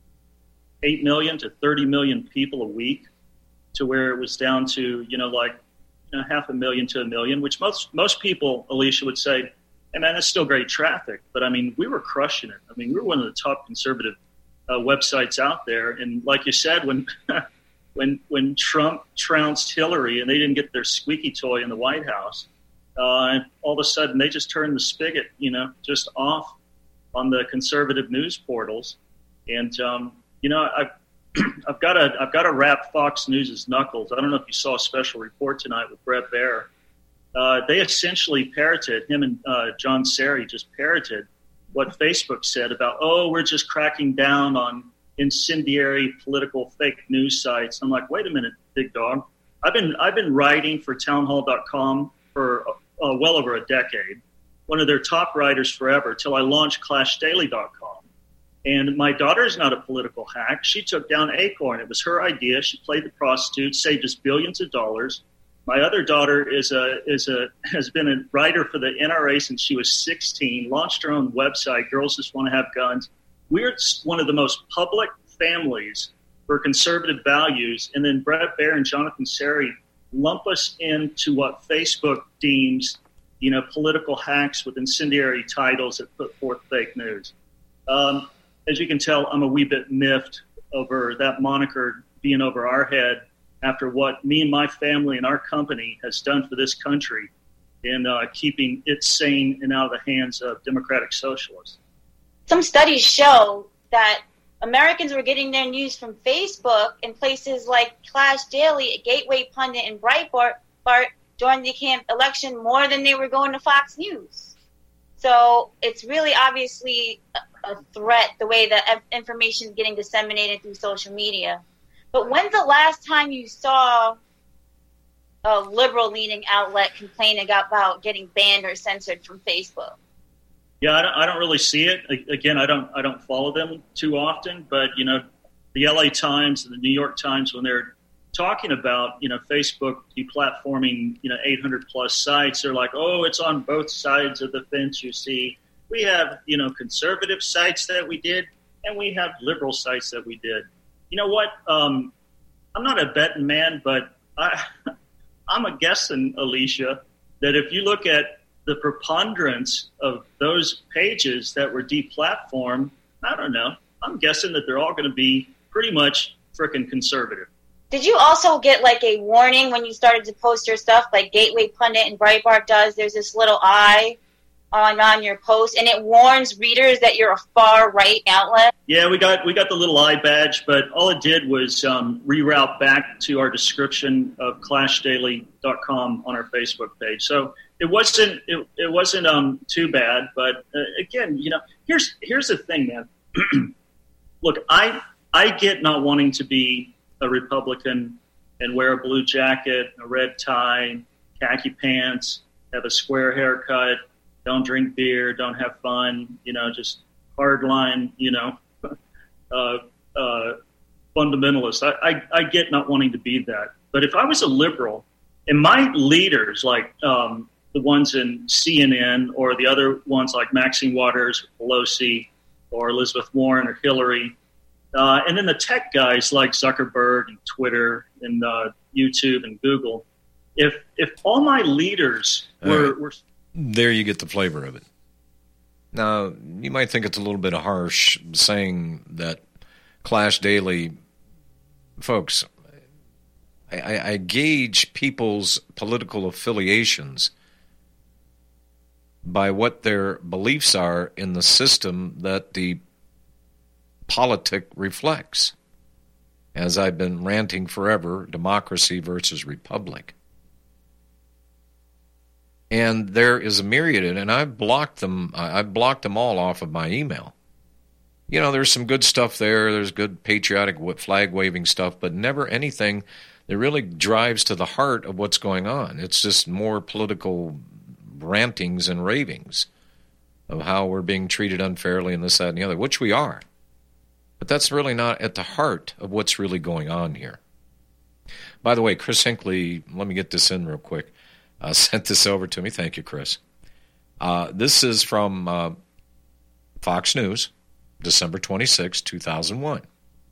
Speaker 9: eight million to thirty million people a week to where it was down to, you know, like you know, half a million to a million, which most, most people, Alicia, would say, hey, man, that's still great traffic. But, I mean, we were crushing it. I mean, we were one of the top conservative uh, websites out there. And like you said, when when when Trump trounced Hillary and they didn't get their squeaky toy in the White House, uh, all of a sudden they just turned the spigot, you know, just off on the conservative news portals. And, um, You know, I've, I've got to I've got to wrap Fox News' knuckles. I don't know if you saw a special report tonight with Bret Baier. Uh, they essentially parroted, him and uh, John Sari just parroted what Facebook said about, oh, we're just cracking down on incendiary political fake news sites. I'm like, wait a minute, big dog. I've been I've been writing for townhall dot com for uh, well over a decade, one of their top writers forever, till I launched clash daily dot com. And my daughter is not a political hack. She took down Acorn. It was her idea. She played the prostitute, saved us billions of dollars. My other daughter is a is a has been a writer for the N R A since she was sixteen. Launched her own website. Girls Just Want to Have Guns. We're one of the most public families for conservative values. And then Bret Baier and Jonathan Sari lump us into what Facebook deems, you know, political hacks with incendiary titles that put forth fake news. Um, As you can tell, I'm a wee bit miffed over that moniker being over our head after what me and my family and our company has done for this country in uh, keeping it sane and out of the hands of democratic socialists.
Speaker 8: Some studies show that Americans were getting their news from Facebook in places like Clash Daily, Gateway Pundit, and Breitbart during the camp election more than they were going to Fox News. So it's really obviously a threat, the way that information is getting disseminated through social media. But when's the last time you saw a liberal-leaning outlet complaining about getting banned or censored from Facebook?
Speaker 9: Yeah, I don't, I don't really see it. Again, I don't I don't follow them too often. But, you know, the L A Times and the New York Times, when they're talking about, you know, Facebook deplatforming, you know, eight hundred plus sites, they're like, oh, it's on both sides of the fence, you see. We have, you know, conservative sites that we did, and we have liberal sites that we did. You know what? Um, I'm not a betting man, but I, I'm a guessing, Alicia, that if you look at the preponderance of those pages that were deplatformed, I don't know, I'm guessing that they're all going to be pretty much frickin' conservative.
Speaker 8: Did you also get like a warning when you started to post your stuff, like Gateway Pundit and Breitbart does? There's this little eye on on your post, and it warns readers that you're a far right outlet.
Speaker 9: Yeah, we got we got the little eye badge, but all it did was um, reroute back to our description of clash daily dot com on our Facebook page. So it wasn't it, it wasn't um, too bad. But uh, again, you know, here's here's the thing, man. Look, I I get not wanting to be a Republican and wear a blue jacket, a red tie, khaki pants, have a square haircut, don't drink beer, don't have fun, you know, just hardline, you know, uh, uh, fundamentalist. I, I, I get not wanting to be that. But if I was a liberal, and my leaders, like um, the ones in C N N or the other ones like Maxine Waters, Pelosi, or Elizabeth Warren or Hillary, Uh, and then the tech guys like Zuckerberg and Twitter and uh, YouTube and Google. If if all my leaders were,
Speaker 2: right.
Speaker 9: were
Speaker 2: there, you get the flavor of it. Now, you might think it's a little bit harsh saying that Clash Daily, folks, I, I gauge people's political affiliations by what their beliefs are in the system that the politic reflects. As I've been ranting forever, democracy versus republic. And there is a myriad, and I've blocked them. I've blocked them all off of my email. You know, there's some good stuff there. There's good patriotic flag waving stuff, but never anything that really drives to the heart of what's going on. It's just more political rantings and ravings of how we're being treated unfairly and this, that, and the other, which we are. But that's really not at the heart of what's really going on here. By the way, Chris Hinckley, let me get this in real quick, uh, sent this over to me. Thank you, Chris. Uh, this is from uh, Fox News, December twenty-sixth, two thousand one.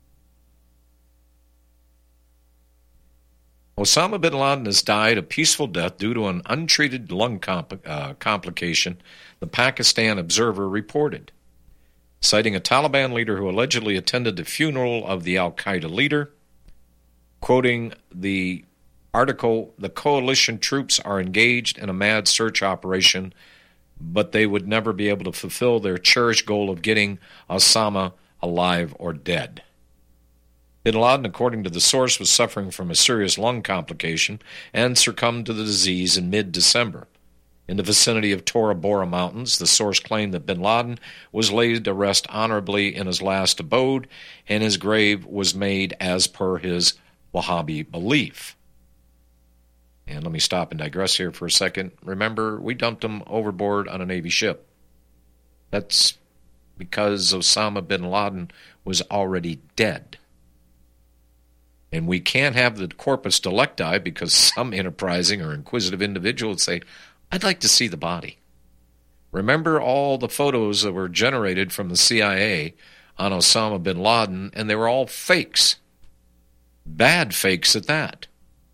Speaker 2: Osama bin Laden has died a peaceful death due to an untreated lung comp- uh, complication, the Pakistan Observer reported, citing a Taliban leader who allegedly attended the funeral of the al-Qaeda leader. Quoting the article, the coalition troops are engaged in a mad search operation, but they would never be able to fulfill their cherished goal of getting Osama alive or dead. Bin Laden, according to the source, was suffering from a serious lung complication and succumbed to the disease in mid-December. In the vicinity of Tora Bora Mountains, the source claimed that bin Laden was laid to rest honorably in his last abode, and his grave was made as per his Wahhabi belief. And let me stop and digress here for a second. Remember, we dumped him overboard on a Navy ship. That's because Osama bin Laden was already dead. And we can't have the corpus delicti because some enterprising or inquisitive individual would say, I'd like to see the body. Remember all the photos that were generated from the C I A on Osama bin Laden, and they were all fakes. Bad fakes at that.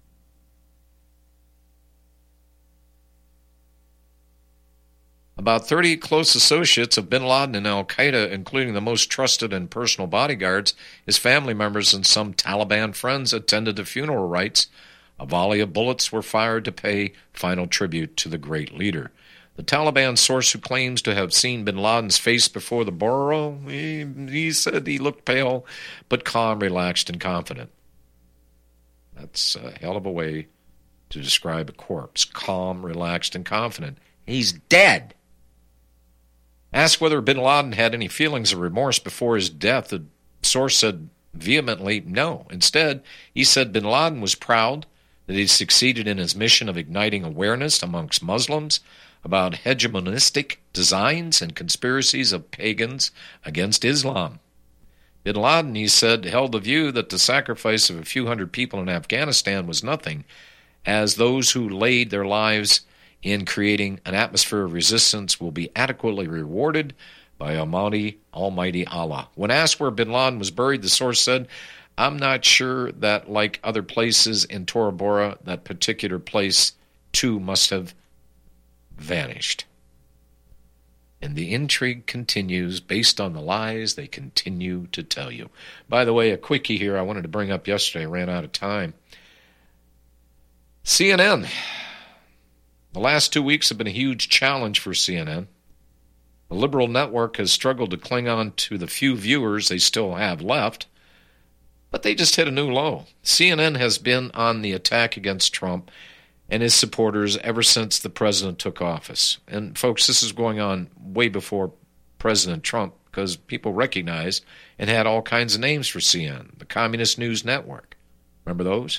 Speaker 2: About thirty close associates of bin Laden and al-Qaeda, including the most trusted and personal bodyguards, his family members, and some Taliban friends, attended the funeral rites. A volley of bullets were fired to pay final tribute to the great leader. The Taliban source who claims to have seen bin Laden's face before the burial, he, he said he looked pale, but calm, relaxed, and confident. That's a hell of a way to describe a corpse. Calm, relaxed, and confident. He's dead. Asked whether bin Laden had any feelings of remorse before his death, the source said vehemently no. Instead, he said bin Laden was proud that he succeeded in his mission of igniting awareness amongst Muslims about hegemonistic designs and conspiracies of pagans against Islam. Bin Laden, he said, held the view that the sacrifice of a few hundred people in Afghanistan was nothing, as those who laid their lives in creating an atmosphere of resistance will be adequately rewarded by Almighty, Almighty Allah. When asked where bin Laden was buried, the source said, I'm not sure that, like other places in Tora Bora, that particular place, too, must have vanished. And the intrigue continues based on the lies they continue to tell you. By the way, a quickie here I wanted to bring up yesterday. I ran out of time. C N N. The last two weeks have been a huge challenge for C N N. The liberal network has struggled to cling on to the few viewers they still have left, but they just hit a new low. C N N has been on the attack against Trump and his supporters ever since the president took office. And folks, this is going on way before President Trump, because people recognized and had all kinds of names for C N N. The Communist News Network. Remember those?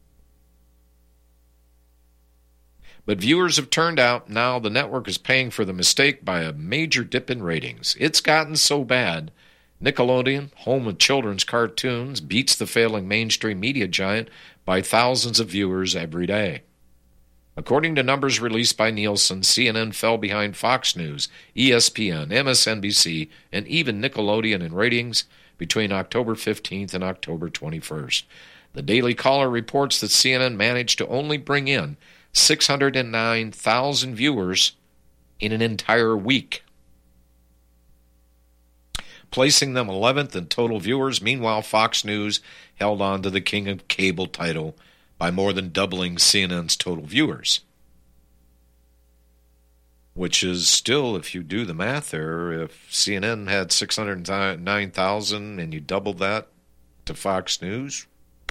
Speaker 2: But viewers have turned out. Now the network is paying for the mistake by a major dip in ratings. It's gotten so bad, Nickelodeon, home of children's cartoons, beats the failing mainstream media giant by thousands of viewers every day. According to numbers released by Nielsen, C N N fell behind Fox News, E S P N, M S N B C, and even Nickelodeon in ratings between October fifteenth and October twenty-first. The Daily Caller reports that C N N managed to only bring in six hundred nine thousand viewers in an entire week, placing them eleventh in total viewers. Meanwhile, Fox News held on to the King of Cable title by more than doubling C N N's total viewers, which is still, if you do the math there, if C N N had six hundred nine thousand and you doubled that to Fox News,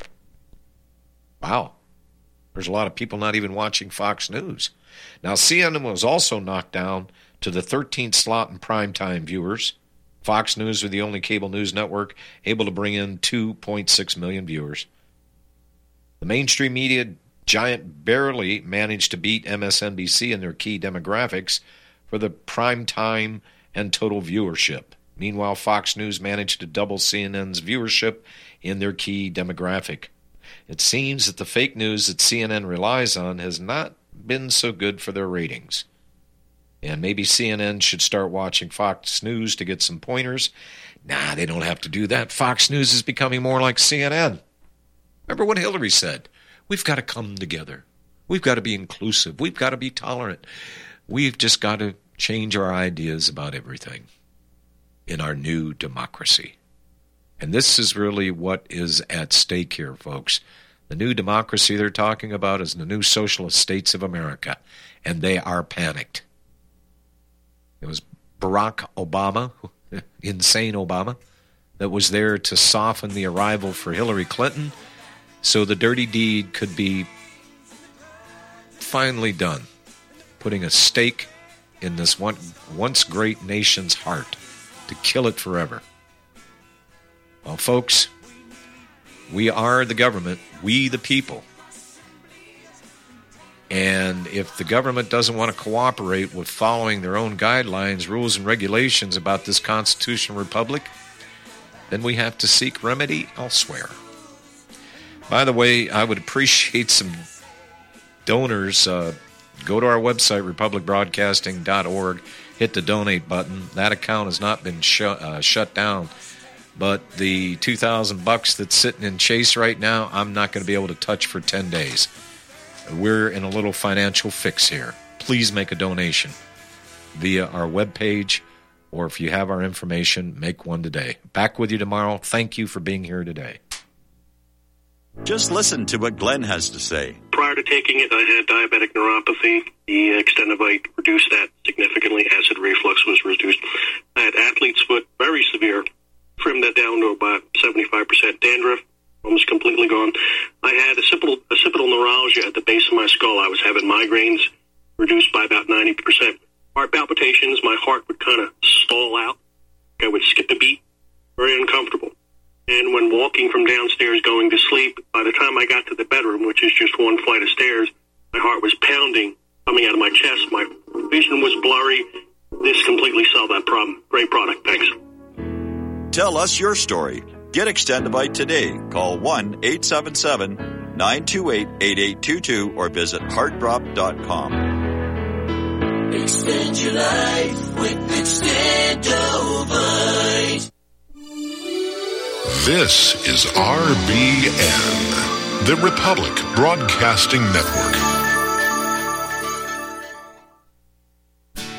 Speaker 2: wow, there's a lot of people not even watching Fox News. Now, C N N was also knocked down to the thirteenth slot in primetime viewers. Fox News was the only cable news network able to bring in two point six million viewers. The mainstream media giant barely managed to beat M S N B C in their key demographics for the prime time and total viewership. Meanwhile, Fox News managed to double C N N's viewership in their key demographic. It seems that the fake news that C N N relies on has not been so good for their ratings. And maybe C N N should start watching Fox News to get some pointers. Nah, they don't have to do that. Fox News is becoming more like C N N. Remember what Hillary said? We've got to come together. We've got to be inclusive. We've got to be tolerant. We've just got to change our ideas about everything in our new democracy. And this is really what is at stake here, folks. The new democracy they're talking about is the new socialist states of America, and they are panicked. It was Barack Obama, insane Obama, that was there to soften the arrival for Hillary Clinton so the dirty deed could be finally done, putting a stake in this one, once great nation's heart to kill it forever. Well, folks, we are the government, we the people. And if the government doesn't want to cooperate with following their own guidelines, rules, and regulations about this constitutional republic, then we have to seek remedy elsewhere. By the way, I would appreciate some donors. Uh, go to our website, republic broadcasting dot org, hit the donate button. That account has not been sh- uh, shut down. But the two thousand bucks that's sitting in Chase right now, I'm not going to be able to touch for ten days. We're in a little financial fix here. Please make a donation via our webpage, or if you have our information, make one today. Back with you tomorrow. Thank you for being here today.
Speaker 10: Just listen to what Glenn has to say.
Speaker 11: Prior to taking it, I had diabetic neuropathy. The Extendivite reduced that significantly. Acid reflux was reduced. I had athlete's foot, very severe. Trimmed that down to about seventy-five percent. Dandruff, almost completely gone. I had occipital, occipital neuralgia at the base of my skull. I was having migraines, reduced by about ninety percent. Heart palpitations, my heart would kind of stall out. I would skip a beat. Very uncomfortable. And when walking from downstairs going to sleep, by the time I got to the bedroom, which is just one flight of stairs, my heart was pounding, coming out of my chest. My vision was blurry. This completely solved that problem. Great product. Thanks.
Speaker 10: Tell us your story. Get Extendivite today. Call one eight seven seven, nine two eight, eight eight two two or visit heart drop dot com.
Speaker 12: Extend your life with Extendivite.
Speaker 13: This is R B N, the Republic Broadcasting Network.